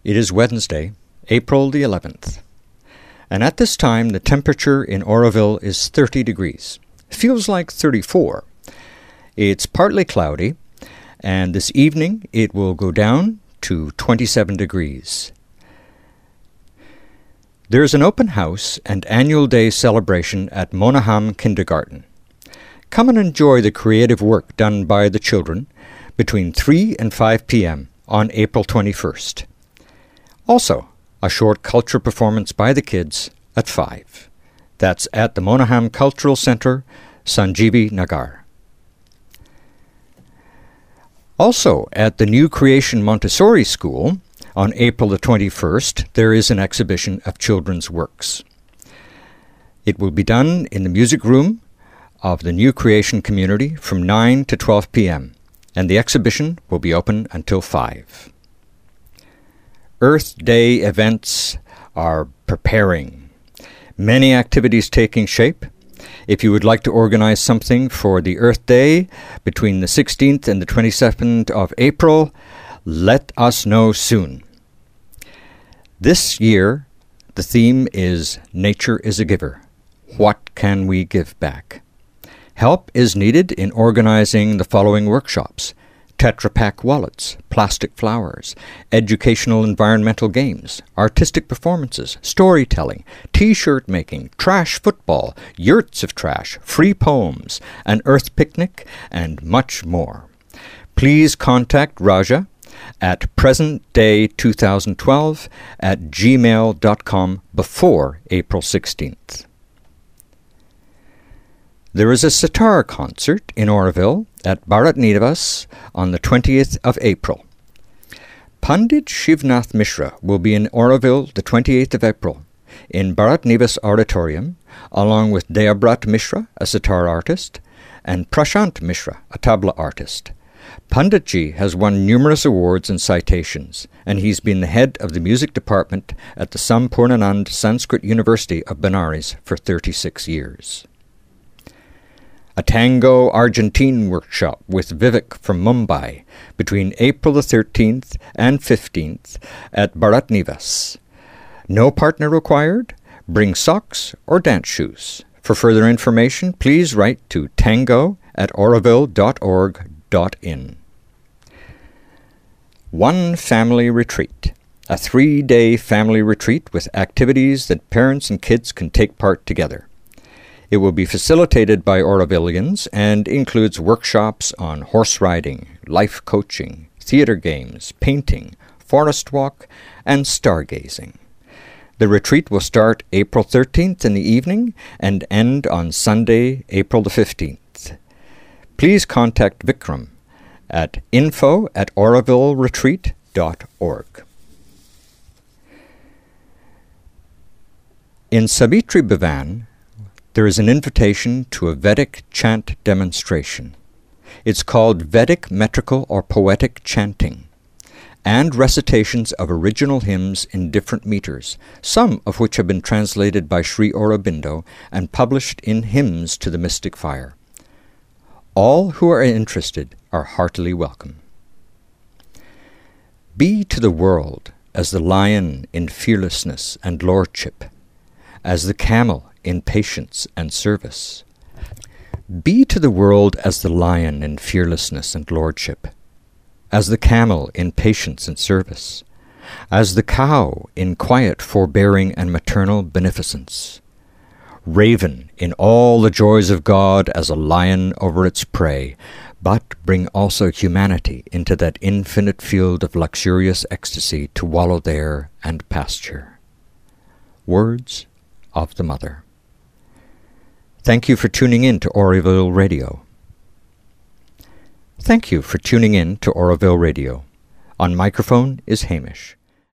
It is Wednesday, April the 11th, and at this time the temperature in Oroville is 30 degrees. Feels like 34. It's partly cloudy, and this evening it will go down to 27 degrees. There is an open house and annual day celebration at Monaghan Kindergarten. Come and enjoy the creative work done by the children between 3 and 5 p.m. on April 21st. Also, a short culture performance by the kids at 5. That's at the Monaghan Cultural Centre, Sanjeevi Nagar. Also, at the New Creation Montessori School, on April the 21st, there is an exhibition of children's works. It will be done in the music room of the New Creation community from 9 to 12 p.m., and the exhibition will be open until 5. Earth Day events are preparing. Many activities taking shape. If you would like to organize something for the Earth Day between the 16th and the 22nd of April, let us know soon. This year, the theme is Nature is a Giver. What can we give back? Help is needed in organizing the following workshops: Tetra Pak wallets, plastic flowers, educational environmental games, artistic performances, storytelling, T-shirt making, trash football, yurts of trash, free poems, an earth picnic, and much more. Please contact Raja at presentday2012@gmail.com before April 16th. There is a sitar concert in Oroville at Bharat Nivas on the 20th of April. Pandit Shivnath Mishra will be in Oroville the 28th of April in Bharat Nivas Auditorium, along with Deyabrat Mishra, a sitar artist, and Prashant Mishra, a tabla artist. Panditji has won numerous awards and citations, and he's been the head of the music department at the Sampurnanand Sanskrit University of Benares for 36 years. A Tango Argentine workshop with Vivek from Mumbai between April the 13th and 15th at Bharat Nivas. No partner required. Bring socks or dance shoes. For further information, please write to tango@oroville.org.in. One Family Retreat. A 3-day family retreat with activities that parents and kids can take part together. It will be facilitated by Orovillians and includes workshops on horse riding, life coaching, theater games, painting, forest walk, and stargazing. The retreat will start April 13th in the evening and end on Sunday, April the 15th. Please contact Vikram at info@orovilleretreat.org. In Savitri Bhavan, there is an invitation to a Vedic chant demonstration. It's called Vedic metrical or poetic chanting, and recitations of original hymns in different meters, some of which have been translated by Sri Aurobindo and published in Hymns to the Mystic Fire. All who are interested are heartily welcome. Be to the world as the lion in fearlessness and lordship, as the camel in patience and service. Be to the world as the lion in fearlessness and lordship, as the camel in patience and service, as the cow in quiet forbearing and maternal beneficence, raven in all the joys of God as a lion over its prey, but bring also humanity into that infinite field of luxurious ecstasy to wallow there and pasture. Words of the Mother. Thank you for tuning in to Oroville Radio. Thank you for tuning in to Oroville Radio. On microphone is Hamish.